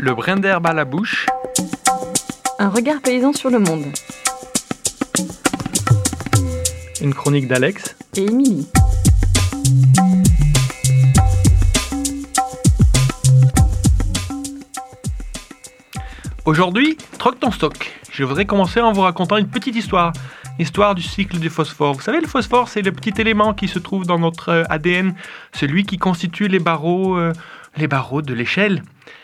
Le brin d'herbe à la bouche. Un regard paysan sur le monde. Une chronique d'Alex et Émilie. Aujourd'hui, troque ton stock. Je voudrais commencer en vous racontant une petite histoire. L'histoire du cycle du phosphore. Vous savez, le phosphore, c'est le petit élément qui se trouve dans notre ADN, celui qui constitue les barreaux de l'échelle.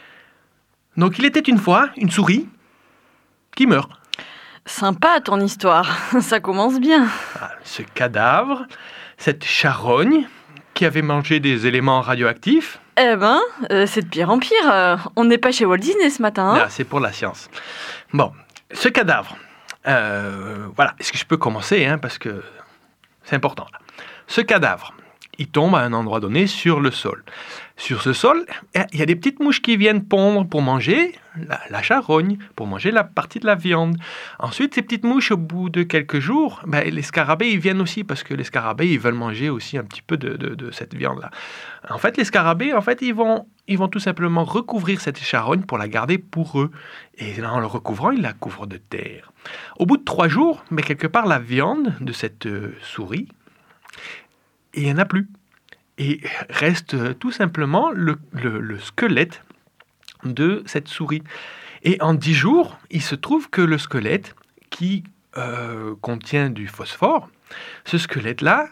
Donc, il était une fois une souris qui meurt. Sympa ton histoire, ça commence bien. Ce cadavre, cette charogne qui avait mangé des éléments radioactifs. C'est de pire en pire. On n'est pas chez Walt Disney ce matin. Là, c'est pour la science. Bon, ce cadavre, voilà, est-ce que je peux commencer, parce que c'est important. Là. Ce cadavre, il tombe à un endroit donné sur le sol. Sur ce sol, il y a des petites mouches qui viennent pondre pour manger la charogne, pour manger la partie de la viande. Ensuite, ces petites mouches, au bout de quelques jours, les scarabées, ils viennent aussi, parce que les scarabées, ils veulent manger aussi un petit peu de cette viande-là. En fait, les scarabées, ils vont tout simplement recouvrir cette charogne pour la garder pour eux. Et en le recouvrant, ils la couvrent de terre. Au bout de 3 jours, quelque part, la viande de cette souris, il n'y en a plus. Et reste tout simplement le squelette de cette souris. Et en 10 jours, il se trouve que le squelette qui contient du phosphore, ce squelette-là,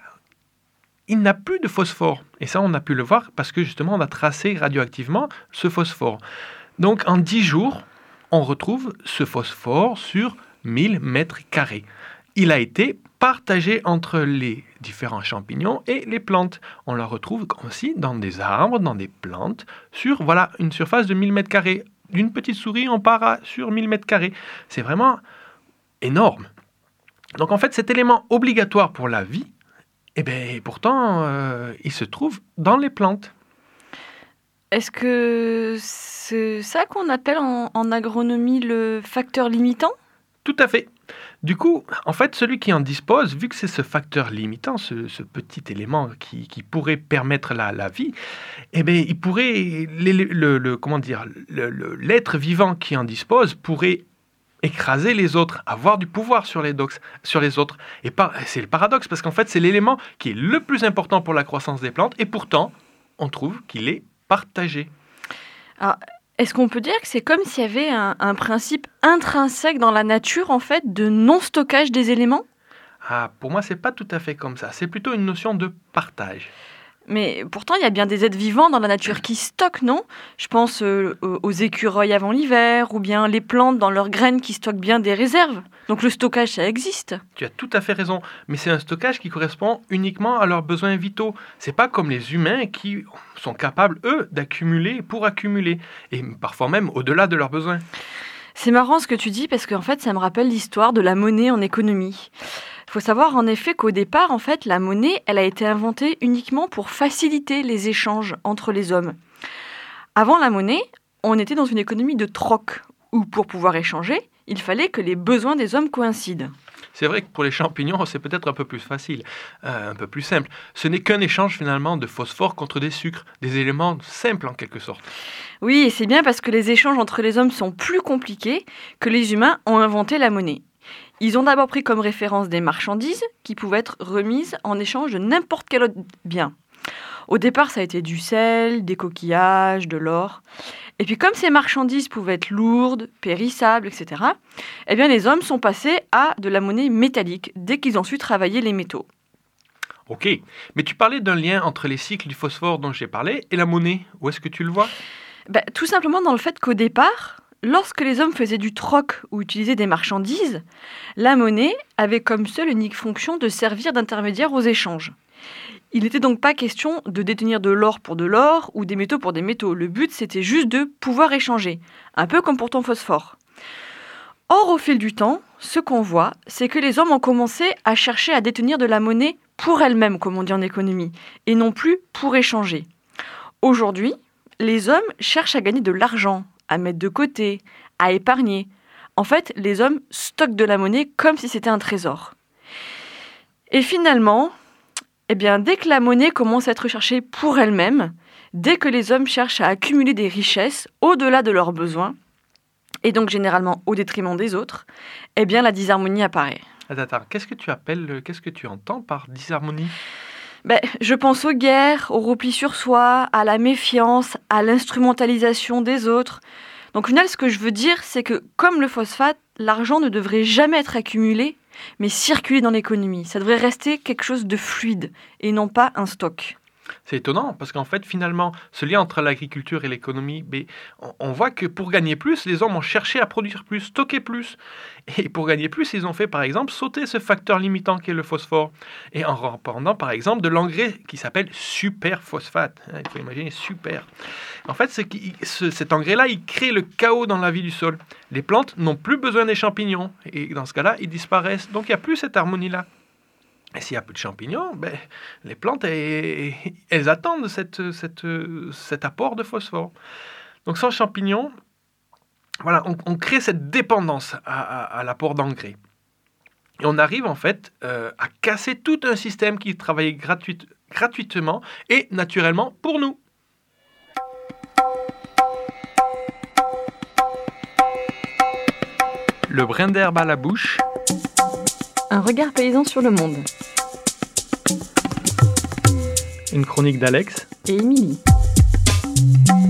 il n'a plus de phosphore. Et ça, on a pu le voir parce que justement, on a tracé radioactivement ce phosphore. Donc, en 10 jours, on retrouve ce phosphore sur 1000 mètres carrés. Il a été partagé entre les différents champignons et les plantes. On la retrouve aussi dans des arbres, dans des plantes, sur une surface de 1000 mètres carrés. D'une petite souris, on part sur 1000 mètres carrés. C'est vraiment énorme. Donc en fait, cet élément obligatoire pour la vie, pourtant, il se trouve dans les plantes. Est-ce que c'est ça qu'on appelle en agronomie le facteur limitant ? Tout à fait. Du coup, en fait, celui qui en dispose, vu que c'est ce facteur limitant, ce petit élément qui pourrait permettre la vie, il pourrait, l'être vivant qui en dispose pourrait écraser les autres, avoir du pouvoir sur les autres. Et c'est le paradoxe, parce qu'en fait, c'est l'élément qui est le plus important pour la croissance des plantes, et pourtant, on trouve qu'il est partagé. Alors, est-ce qu'on peut dire que c'est comme s'il y avait un principe intrinsèque dans la nature, en fait, de non-stockage des éléments ? Pour moi, c'est pas tout à fait comme ça. C'est plutôt une notion de partage. Mais pourtant, il y a bien des êtres vivants dans la nature qui stockent, non ? Je pense aux écureuils avant l'hiver, ou bien les plantes dans leurs graines qui stockent bien des réserves. Donc le stockage, ça existe. Tu as tout à fait raison, mais c'est un stockage qui correspond uniquement à leurs besoins vitaux. C'est pas comme les humains qui sont capables, eux, d'accumuler pour accumuler, et parfois même au-delà de leurs besoins. C'est marrant ce que tu dis, parce qu'en fait, ça me rappelle l'histoire de la monnaie en économie. Il faut savoir en effet qu'au départ, en fait, la monnaie, elle a été inventée uniquement pour faciliter les échanges entre les hommes. Avant la monnaie, on était dans une économie de troc, où pour pouvoir échanger, il fallait que les besoins des hommes coïncident. C'est vrai que pour les champignons, c'est peut-être un peu plus facile, un peu plus simple. Ce n'est qu'un échange finalement de phosphore contre des sucres, des éléments simples en quelque sorte. Oui, et c'est bien parce que les échanges entre les hommes sont plus compliqués que les humains ont inventé la monnaie. Ils ont d'abord pris comme référence des marchandises qui pouvaient être remises en échange de n'importe quel autre bien. Au départ, ça a été du sel, des coquillages, de l'or. Et puis comme ces marchandises pouvaient être lourdes, périssables, etc., les hommes sont passés à de la monnaie métallique dès qu'ils ont su travailler les métaux. Ok, mais tu parlais d'un lien entre les cycles du phosphore dont j'ai parlé et la monnaie. Où est-ce que tu le vois ? Tout simplement dans le fait qu'au départ, lorsque les hommes faisaient du troc ou utilisaient des marchandises, la monnaie avait comme seule unique fonction de servir d'intermédiaire aux échanges. Il n'était donc pas question de détenir de l'or pour de l'or ou des métaux pour des métaux. Le but, c'était juste de pouvoir échanger, un peu comme pour ton phosphore. Or, au fil du temps, ce qu'on voit, c'est que les hommes ont commencé à chercher à détenir de la monnaie pour elle-même, comme on dit en économie, et non plus pour échanger. Aujourd'hui, les hommes cherchent à gagner de l'argent, à mettre de côté, à épargner. En fait, les hommes stockent de la monnaie comme si c'était un trésor. Et finalement, Eh bien, dès que la monnaie commence à être recherchée pour elle-même, dès que les hommes cherchent à accumuler des richesses au-delà de leurs besoins, et donc généralement au détriment des autres, eh bien la disharmonie apparaît. Attends, qu'est-ce que tu entends par disharmonie? Je pense aux guerres, au repli sur soi, à la méfiance, à l'instrumentalisation des autres. Donc au final, ce que je veux dire, c'est que comme le phosphate, l'argent ne devrait jamais être accumulé, mais circuler dans l'économie. Ça devrait rester quelque chose de fluide et non pas un stock. C'est étonnant, parce qu'en fait, finalement, ce lien entre l'agriculture et l'économie, on voit que pour gagner plus, les hommes ont cherché à produire plus, stocker plus. Et pour gagner plus, ils ont fait, par exemple, sauter ce facteur limitant qu'est le phosphore. Et en répandant, par exemple, de l'engrais qui s'appelle superphosphate. Il faut imaginer super. En fait, cet engrais-là, il crée le chaos dans la vie du sol. Les plantes n'ont plus besoin des champignons. Et dans ce cas-là, ils disparaissent. Donc, il n'y a plus cette harmonie-là. Et s'il n'y a plus de champignons, les plantes, elles attendent cet apport de phosphore. Donc sans champignons, voilà, on crée cette dépendance à l'apport d'engrais. Et on arrive en fait à casser tout un système qui travaillait gratuitement et naturellement pour nous. Le brin d'herbe à la bouche. Un regard paysan sur le monde. Une chronique d'Alex Et Émilie.